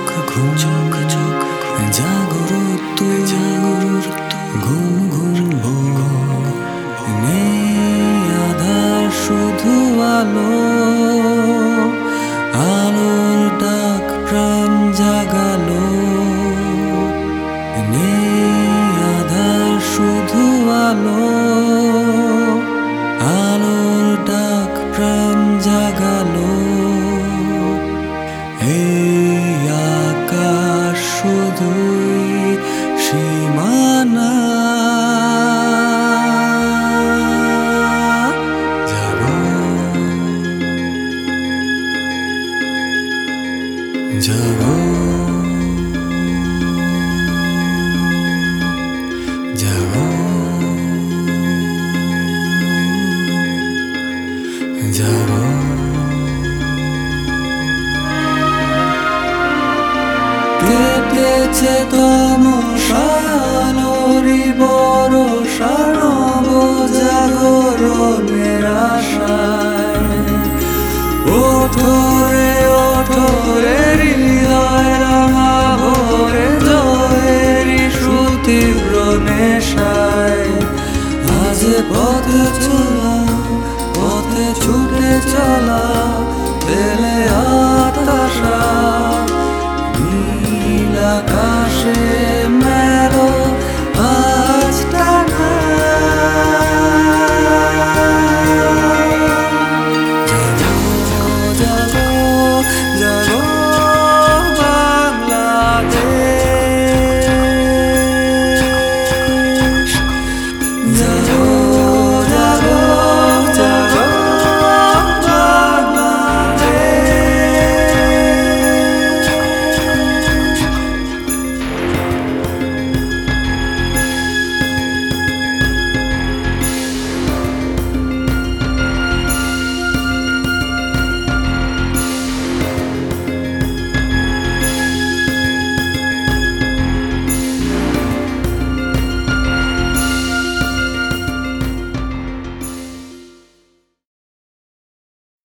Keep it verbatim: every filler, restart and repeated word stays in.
ঘুম চোখ চোখ জাগরুত তুই জাগরুত ঘুম ঘুম ভোর নেই আধার শুধু আলো আলোর ডাক প্রাণ জাগালো নেই আধার শুধু আলো আলোর ডাক প্রাণ জাগালো এই আকাশ শুধুই সীমানা যাবো যাবো যাবো যাবো কেটেছে তমসালোরি বরষা নবজাগরণের আশায় ওঠো রে ওঠো রে